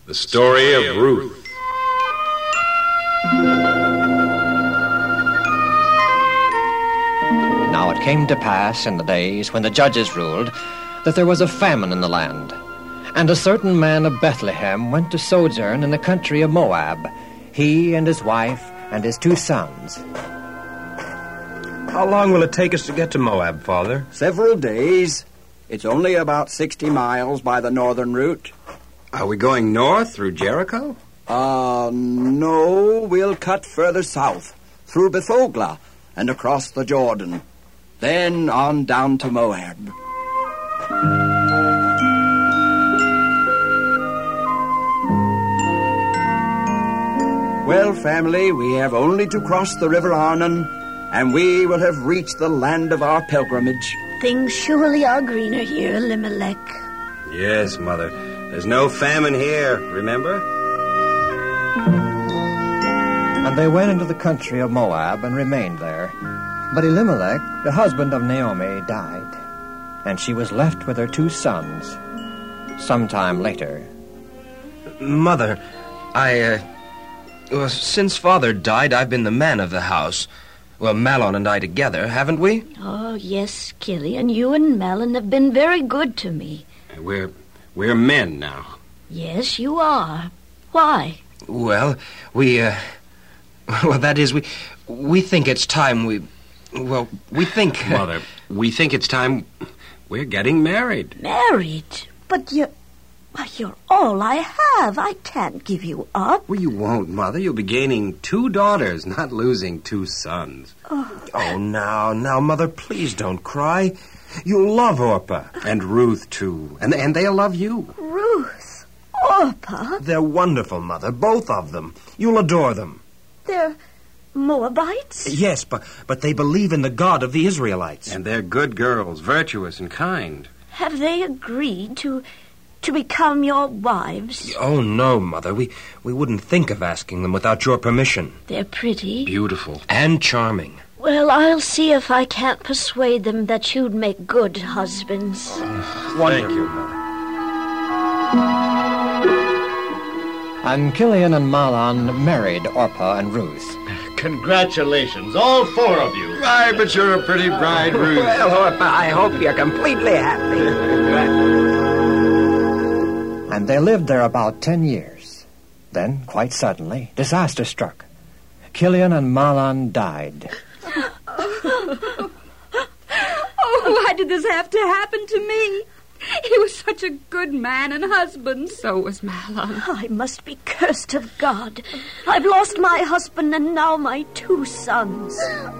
The story of Ruth. Now it came to pass in the days when the judges ruled that there was a famine in the land. And a certain man of Bethlehem went to sojourn in the country of Moab, he and his wife and his 2 sons. How long will it take us to get to Moab, Father? Several days. It's only about 60 miles by the northern route. Are we going north through Jericho? No. We'll cut further south, through Bethogla and across the Jordan. Then on down to Moab. Well, family, we have only to cross the river Arnon, and we will have reached the land of our pilgrimage. Things surely are greener here, Elimelech. Yes, Mother. There's no famine here, remember? And they went into the country of Moab and remained there. But Elimelech, the husband of Naomi, died, and she was left with her 2 sons. Sometime later. Mother, Well, since Father died, I've been the man of the house. Well, Mahlon and I together, haven't we? Oh, yes, Killian. You and Mahlon have been very good to me. We're men now. Yes, you are. Why? Well, that is, we think it's time we think... Mother, we think it's time we're getting married. Married? But you're all I have. I can't give you up. Well, you won't, Mother. You'll be gaining 2 daughters, not losing 2 sons. Oh, now, Mother, please don't cry. You'll love Orpah. And Ruth, too. And they'll love you. Ruth? Orpah? They're wonderful, Mother, both of them. You'll adore them. They're Moabites? Yes, but they believe in the God of the Israelites. And they're good girls, virtuous and kind. Have they agreed to become your wives? Oh, no, Mother. We wouldn't think of asking them without your permission. They're pretty. Beautiful. And charming. Well, I'll see if I can't persuade them that you'd make good husbands. Thank you, Mother. And Killian and Mahlon married Orpah and Ruth. Congratulations, all 4 of you. Why, but you're a pretty bride, Ruth. Well, Orpah, I hope you're completely happy. And they lived there about 10 years. Then, quite suddenly, disaster struck. Killian and Mahlon died. Oh, why did this have to happen to me? He was such a good man and husband. So was Mahlon. I must be cursed of God. I've lost my husband and now my 2 sons.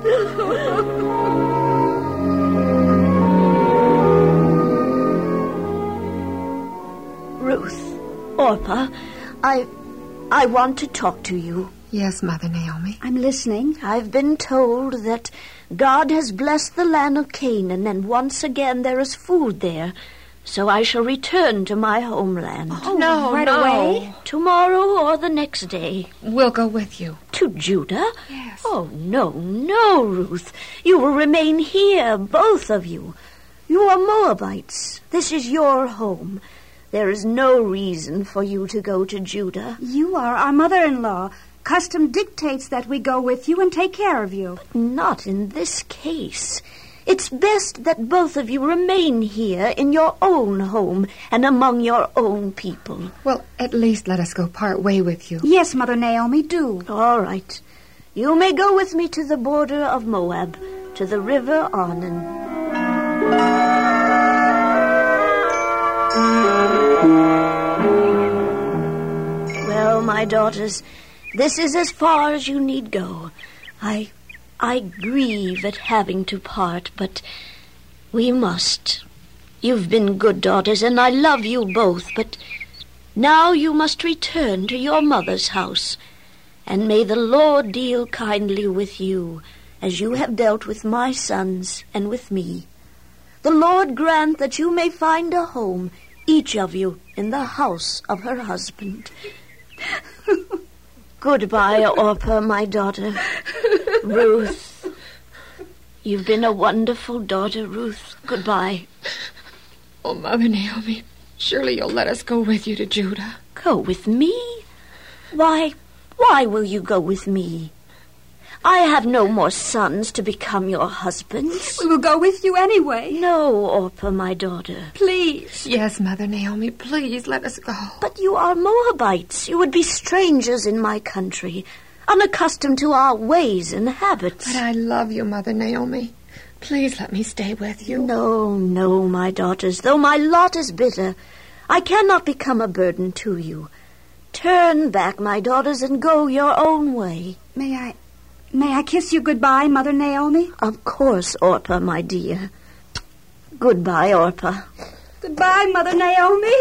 Ruth, Orpah, I want to talk to you. Yes, Mother Naomi. I'm listening. I've been told that God has blessed the land of Canaan, and once again there is food there. So I shall return to my homeland. Oh, no, right away? Tomorrow or the next day. We'll go with you. To Judah? Yes. Oh, no, Ruth. You will remain here, both of you. You are Moabites. This is your home. There is no reason for you to go to Judah. You are our mother-in-law. Custom dictates that we go with you and take care of you. But not in this case. It's best that both of you remain here in your own home and among your own people. Well, at least let us go part way with you. Yes, Mother Naomi, do. All right. You may go with me to the border of Moab, to the river Arnon. Well, my daughters, this is as far as you need go. I grieve at having to part, but we must. You've been good daughters, and I love you both, but now you must return to your mother's house, and may the Lord deal kindly with you, as you have dealt with my sons and with me. The Lord grant that you may find a home, each of you, in the house of her husband. Goodbye, Orpah, my daughter. Ruth. You've been a wonderful daughter, Ruth. Goodbye. Oh, Mother Naomi, surely you'll let us go with you to Judah. Go with me? Why will you go with me? I have no more sons to become your husbands. We will go with you anyway. No, Orpah, my daughter. Please. Yes, Mother Naomi, please let us go. But you are Moabites. You would be strangers in my country, unaccustomed to our ways and habits. But I love you, Mother Naomi. Please let me stay with you. No, my daughters. Though my lot is bitter, I cannot become a burden to you. Turn back, my daughters, and go your own way. May I kiss you goodbye, Mother Naomi? Of course, Orpah, my dear. Goodbye, Orpah. Goodbye, Mother Naomi.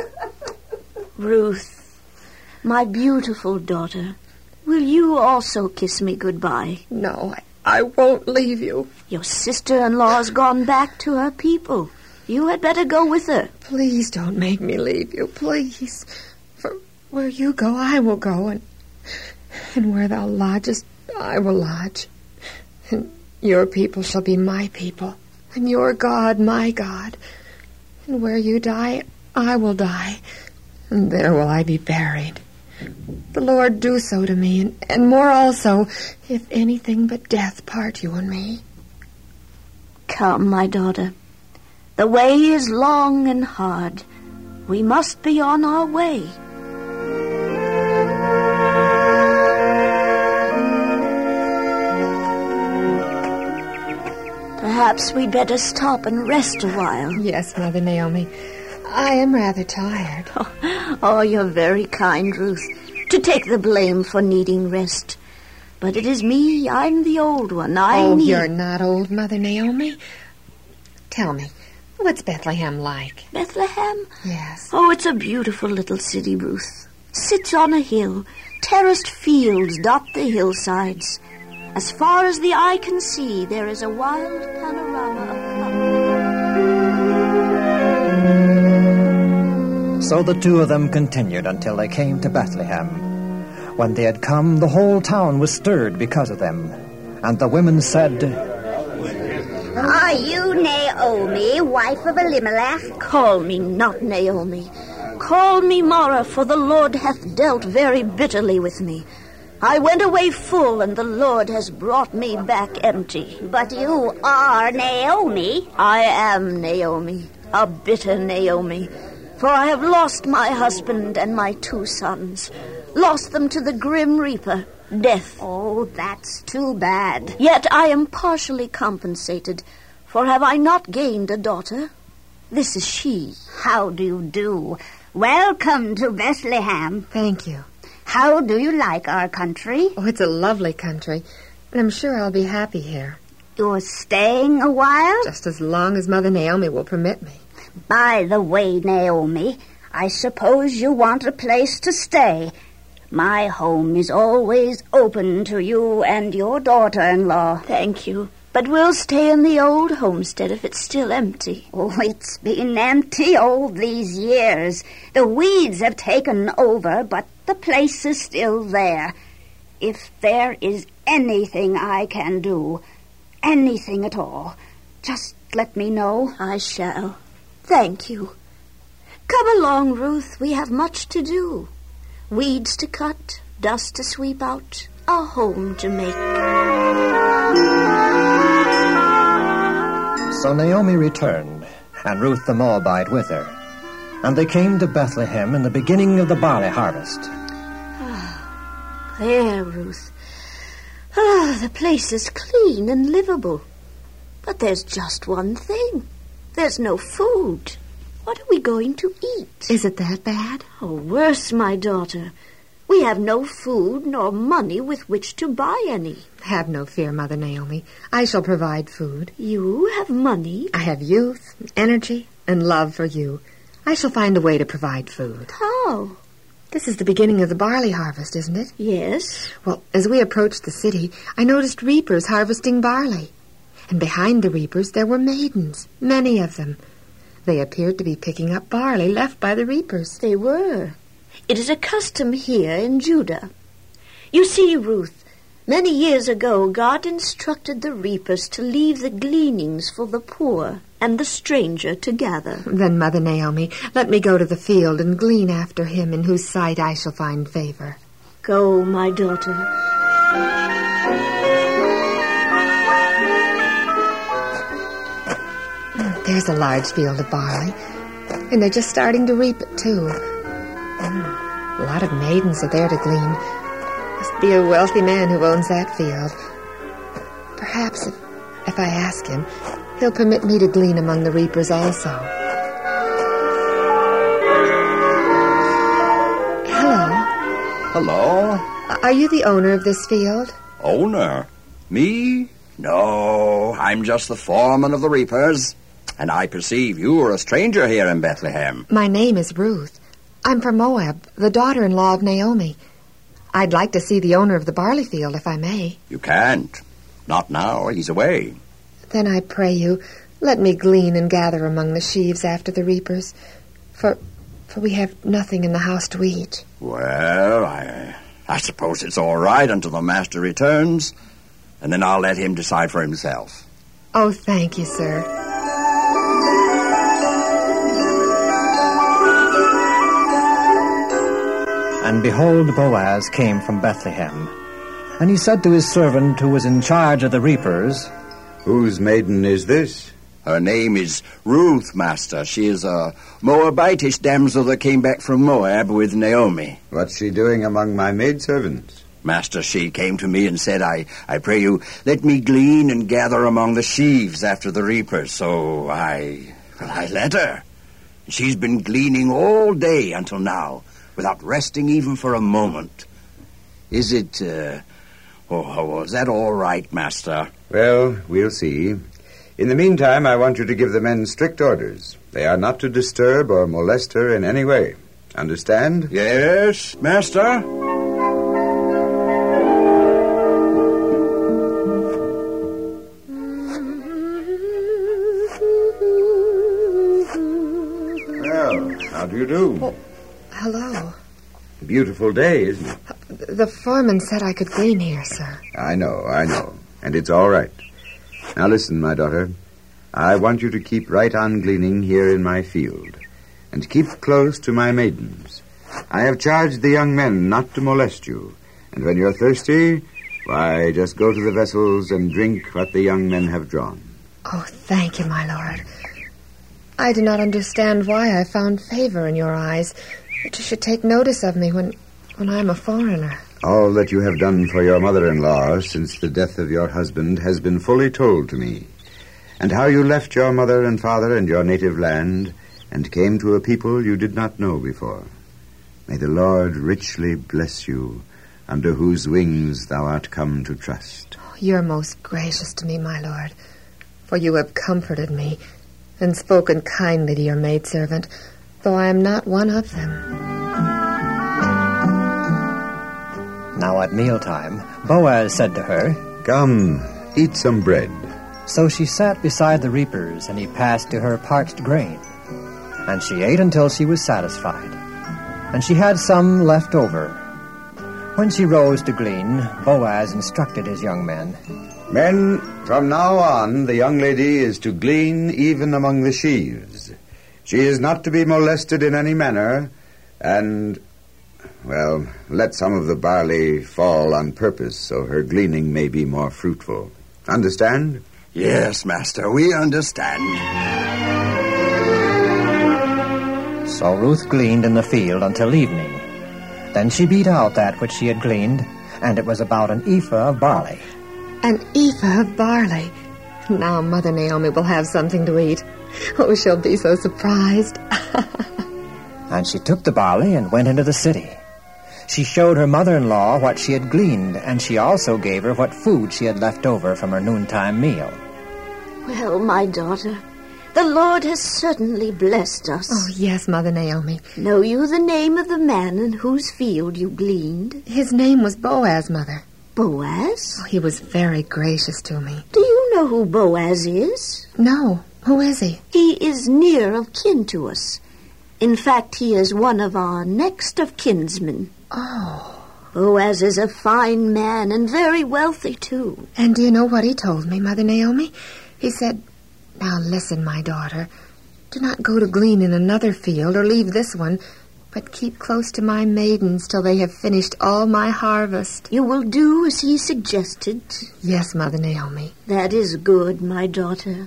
Ruth, my beautiful daughter, will you also kiss me goodbye? No, I won't leave you. Your sister-in-law's gone back to her people. You had better go with her. Please don't make me leave you, please. For where you go, I will go, and where thou lodgest, I will lodge. And your people shall be my people, and your God my God. And where you die, I will die, and there will I be buried. The Lord do so to me, and more also, if anything but death part you and me. Come, my daughter. The way is long and hard. We must be on our way. Perhaps we'd better stop and rest a while. Yes, Mother Naomi. I am rather tired. Oh, you're very kind, Ruth, to take the blame for needing rest. But it is me. I'm the old one. You're not old, Mother Naomi. Tell me, what's Bethlehem like? Bethlehem? Yes. Oh, it's a beautiful little city, Ruth. Sits on a hill. Terraced fields dot the hillsides. As far as the eye can see, there is a wild panorama of color. So the two of them continued until they came to Bethlehem. When they had come, the whole town was stirred because of them. And the women said, Are you Naomi, wife of Elimelech? Call me not Naomi. Call me Mara, for the Lord hath dealt very bitterly with me. I went away full, and the Lord has brought me back empty. But you are Naomi. I am Naomi, a bitter Naomi, for I have lost my husband and my 2 sons, lost them to the grim reaper, death. Oh, that's too bad. Yet I am partially compensated, for have I not gained a daughter? This is she. How do you do? Welcome to Bethlehem. Thank you. How do you like our country? Oh, it's a lovely country, and I'm sure I'll be happy here. You're staying a while? Just as long as Mother Naomi will permit me. By the way, Naomi, I suppose you want a place to stay. My home is always open to you and your daughter-in-law. Thank you. But we'll stay in the old homestead if it's still empty. Oh, it's been empty all these years. The weeds have taken over, but the place is still there. If there is anything I can do, anything at all, just let me know. I shall. Thank you. Come along, Ruth. We have much to do. Weeds to cut, dust to sweep out, a home to make. So Naomi returned, and Ruth the Moabite with her. And they came to Bethlehem in the beginning of the barley harvest. There, Ruth. The place is clean and livable. But there's just one thing. There's no food. What are we going to eat? Is it that bad? Oh, worse, my daughter. We have no food nor money with which to buy any. Have no fear, Mother Naomi. I shall provide food. You have money? I have youth, energy, and love for you. I shall find a way to provide food. How? This is the beginning of the barley harvest, isn't it? Yes. Well, as we approached the city, I noticed reapers harvesting barley. And behind the reapers there were maidens, many of them. They appeared to be picking up barley left by the reapers. They were. It is a custom here in Judah. You see, Ruth, many years ago God instructed the reapers to leave the gleanings for the poor. and the stranger to gather. Then, Mother Naomi, let me go to the field and glean after him in whose sight I shall find favor. Go, my daughter. There's a large field of barley, and they're just starting to reap it, too. A lot of maidens are there to glean. Must be a wealthy man who owns that field. Perhaps if I ask him, he'll permit me to glean among the reapers also. Hello. Hello? Are you the owner of this field? Owner? Me? No, I'm just the foreman of the reapers. And I perceive you are a stranger here in Bethlehem. My name is Ruth. I'm from Moab, the daughter-in-law of Naomi. I'd like to see the owner of the barley field, if I may. You can't. Not now. He's away. Then I pray you, let me glean and gather among the sheaves after the reapers, for we have nothing in the house to eat. Well, I suppose it's all right until the master returns, and then I'll let him decide for himself. Oh, thank you, sir. And behold, Boaz came from Bethlehem. And he said to his servant who was in charge of the reapers, Whose maiden is this? Her name is Ruth, master. She is a Moabitish damsel that came back from Moab with Naomi. What's she doing among my maidservants? Master, she came to me and said, I pray you, let me glean and gather among the sheaves after the reapers. So I let her. She's been gleaning all day until now, without resting even for a moment. Is it, is that all right, master? Well, we'll see. In the meantime, I want you to give the men strict orders. They are not to disturb or molest her in any way. Understand? Yes, master. Well, how do you do? Oh, hello. Beautiful day, isn't it? The foreman said I could glean here, sir. I know. And it's all right. Now listen, my daughter. I want you to keep right on gleaning here in my field, and keep close to my maidens. I have charged the young men not to molest you, and when you're thirsty, why, just go to the vessels and drink what the young men have drawn. Oh, thank you, my lord. I do not understand why I found favor in your eyes, that you should take notice of me when I'm a foreigner. All that you have done for your mother-in-law since the death of your husband has been fully told to me, and how you left your mother and father and your native land and came to a people you did not know before. May the Lord richly bless you, under whose wings thou art come to trust. You're most gracious to me, my lord, for you have comforted me and spoken kindly to your maidservant, though I am not one of them. Now at mealtime, Boaz said to her, Come, eat some bread. So she sat beside the reapers, and he passed to her parched grain. And she ate until she was satisfied. And she had some left over. When she rose to glean, Boaz instructed his young men. Men, from now on, the young lady is to glean even among the sheaves. She is not to be molested in any manner, and, well, let some of the barley fall on purpose so her gleaning may be more fruitful. Understand? Yes, master, we understand. So Ruth gleaned in the field until evening. Then she beat out that which she had gleaned, and it was about an ephah of barley. An ephah of barley. Now Mother Naomi will have something to eat. Oh, she'll be so surprised. And she took the barley and went into the city. She showed her mother-in-law what she had gleaned, and she also gave her what food she had left over from her noontime meal. Well, my daughter, the Lord has certainly blessed us. Oh, yes, Mother Naomi. Know you the name of the man in whose field you gleaned? His name was Boaz, Mother. Boaz? Oh, he was very gracious to me. Do you know who Boaz is? No. Who is he? He is near of kin to us. In fact, he is one of our next of kinsmen. Oh. Boaz is a fine man and very wealthy, too. And do you know what he told me, Mother Naomi? He said, Now listen, my daughter. Do not go to glean in another field or leave this one, but keep close to my maidens till they have finished all my harvest. You will do as he suggested? Yes, Mother Naomi. That is good, my daughter.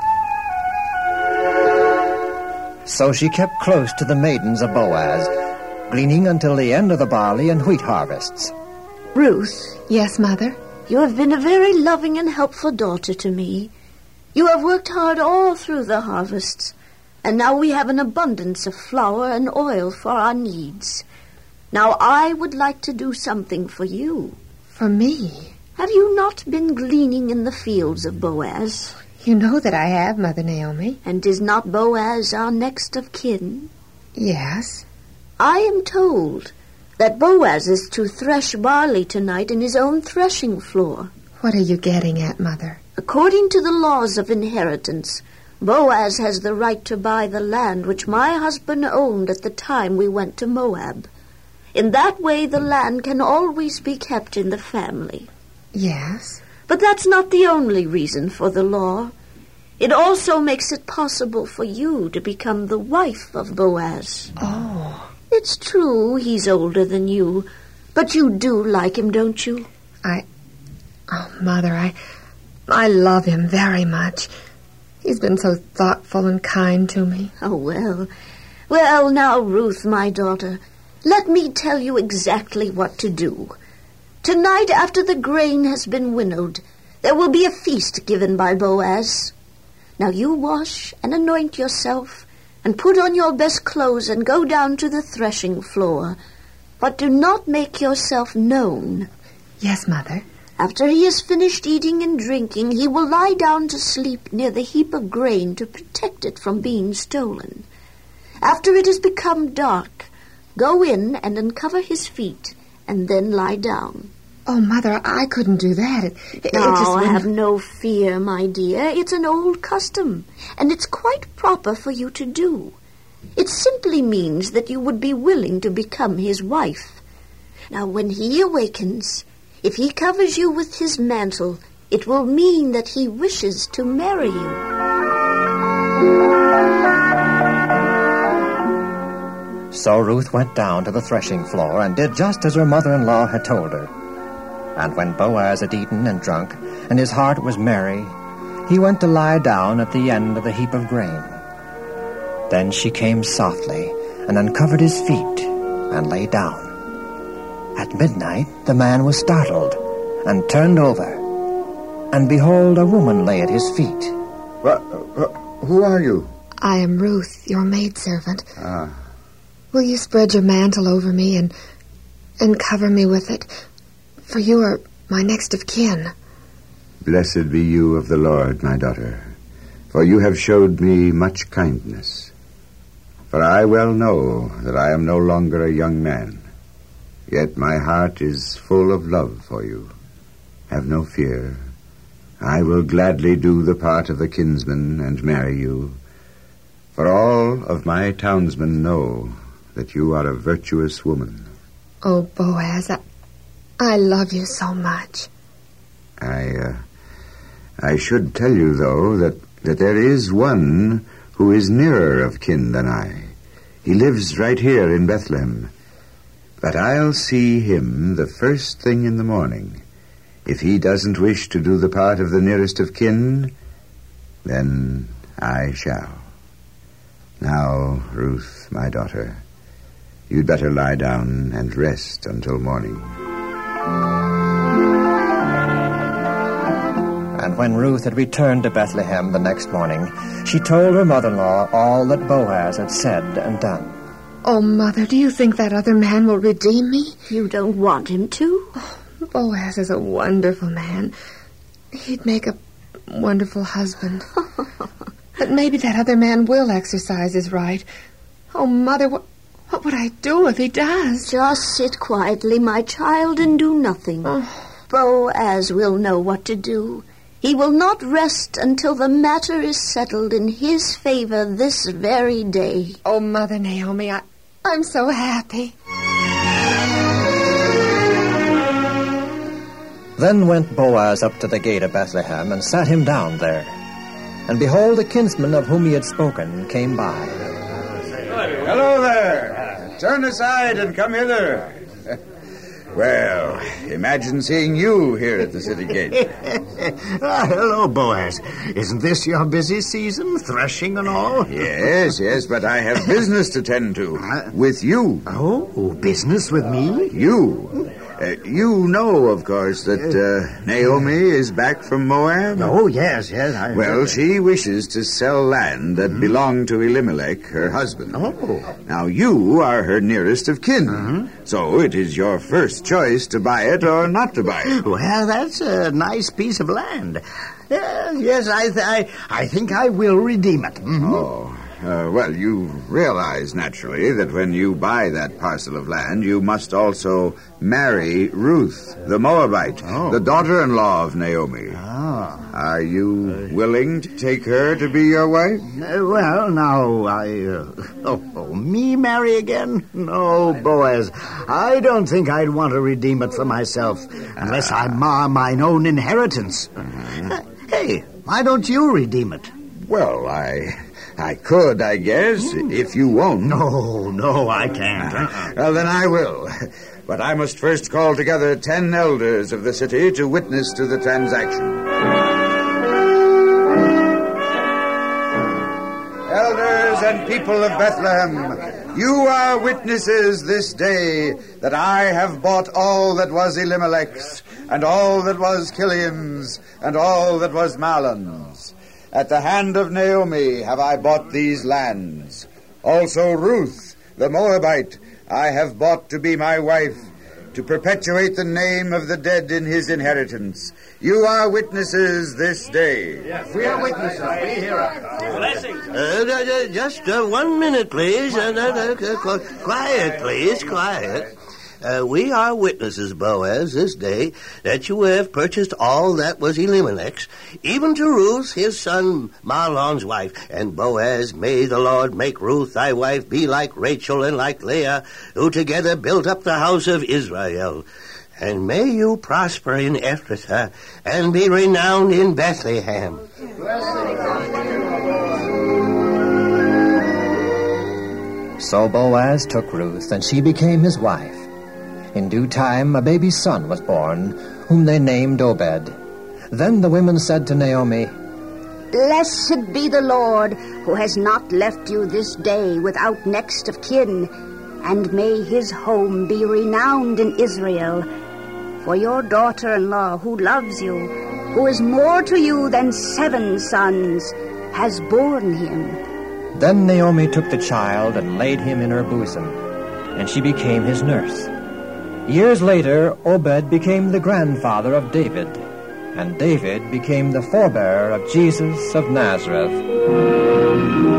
So she kept close to the maidens of Boaz, gleaning until the end of the barley and wheat harvests. Ruth. Yes, Mother? You have been a very loving and helpful daughter to me. You have worked hard all through the harvests, and now we have an abundance of flour and oil for our needs. Now I would like to do something for you. For me? Have you not been gleaning in the fields of Boaz? You know that I have, Mother Naomi. And is not Boaz our next of kin? Yes. I am told that Boaz is to thresh barley tonight in his own threshing floor. What are you getting at, Mother? According to the laws of inheritance, Boaz has the right to buy the land which my husband owned at the time we went to Moab. In that way, the land can always be kept in the family. Yes. But that's not the only reason for the law. It also makes it possible for you to become the wife of Boaz. Oh. It's true he's older than you, but you do like him, don't you? Oh, Mother, I love him very much. He's been so thoughtful and kind to me. Oh, well. Well, now, Ruth, my daughter, let me tell you exactly what to do. Tonight, after the grain has been winnowed, there will be a feast given by Boaz. Now you wash and anoint yourself and put on your best clothes and go down to the threshing floor. But do not make yourself known. Yes, Mother. After he has finished eating and drinking, he will lie down to sleep near the heap of grain to protect it from being stolen. After it has become dark, go in and uncover his feet, and then lie down. Oh, Mother, I couldn't do that. It just have no fear, my dear. It's an old custom, and it's quite proper for you to do. It simply means that you would be willing to become his wife. Now, when he awakens, if he covers you with his mantle, it will mean that he wishes to marry you. So Ruth went down to the threshing floor and did just as her mother-in-law had told her. And when Boaz had eaten and drunk, and his heart was merry, he went to lie down at the end of the heap of grain. Then she came softly and uncovered his feet and lay down. At midnight the man was startled and turned over, and behold, a woman lay at his feet. Who are you? I am Ruth, your maidservant. Ah. Will you spread your mantle over me and cover me with it? For you are my next of kin. Blessed be you of the Lord, my daughter, for you have showed me much kindness. For I well know that I am no longer a young man, yet my heart is full of love for you. Have no fear. I will gladly do the part of the kinsman and marry you, for all of my townsmen know that you are a virtuous woman. Oh, Boaz, I love you so much. I should tell you, though, that there is one who is nearer of kin than I. He lives right here in Bethlehem. But I'll see him the first thing in the morning. If he doesn't wish to do the part of the nearest of kin, then I shall. Now, Ruth, my daughter, you'd better lie down and rest until morning. And when Ruth had returned to Bethlehem the next morning, she told her mother-in-law all that Boaz had said and done. Oh, Mother, do you think that other man will redeem me? You don't want him to? Oh, Boaz is a wonderful man. He'd make a wonderful husband. But maybe that other man will exercise his right. Oh, Mother, what would I do if he does? Just sit quietly, my child, and do nothing. Boaz will know what to do. He will not rest until the matter is settled in his favor this very day. Oh, Mother Naomi, I'm so happy. Then went Boaz up to the gate of Bethlehem and sat him down there. And behold, the kinsman of whom he had spoken came by. Hello there. Turn aside and come hither. Well, imagine seeing you here at the city gate. Hello, Boaz. Isn't this your busy season, threshing and all? Yes, but I have business to tend to. With you. Oh, business with me? You. You know, of course, that Naomi is back from Moab? Oh, yes. Well, she wishes to sell land that belonged to Elimelech, her husband. Oh. Now, you are her nearest of kin. So it is your first choice to buy it or not to buy it. Well, that's a nice piece of land. Yes, I think I will redeem it. Oh. Well, you realize, naturally, that when you buy that parcel of land, you must also marry Ruth, the Moabite, the daughter-in-law of Naomi. Are you willing to take her to be your wife? Well, now, me marry again? No, Boaz. I don't think I'd want to redeem it for myself, unless I mar mine own inheritance. Hey, why don't you redeem it? Well, I could, I guess, if you won't. No, I can't. Well, then I will. But I must first call together 10 elders of the city to witness to the transaction. Elders and people of Bethlehem, you are witnesses this day that I have bought all that was Elimelech's, and all that was Chiliam's, and all that was Mahlon's. At the hand of Naomi have I bought these lands. Also Ruth, the Moabite, I have bought to be my wife, to perpetuate the name of the dead in his inheritance. You are witnesses this day. Yes, we are witnesses. We hear it. Just 1 minute, please. Quiet, please, quiet. We are witnesses, Boaz, this day, that you have purchased all that was Elimelech's, even to Ruth, his son, Mahlon's wife. And Boaz, may the Lord make Ruth, thy wife, be like Rachel and like Leah, who together built up the house of Israel. And may you prosper in Ephrathah, and be renowned in Bethlehem. So Boaz took Ruth, and she became his wife. In due time, a baby son was born, whom they named Obed. Then the women said to Naomi, Blessed be the Lord, who has not left you this day without next of kin, and may his home be renowned in Israel. For your daughter-in-law, who loves you, who is more to you than 7 sons, has borne him. Then Naomi took the child and laid him in her bosom, and she became his nurse. Years later, Obed became the grandfather of David, and David became the forebearer of Jesus of Nazareth.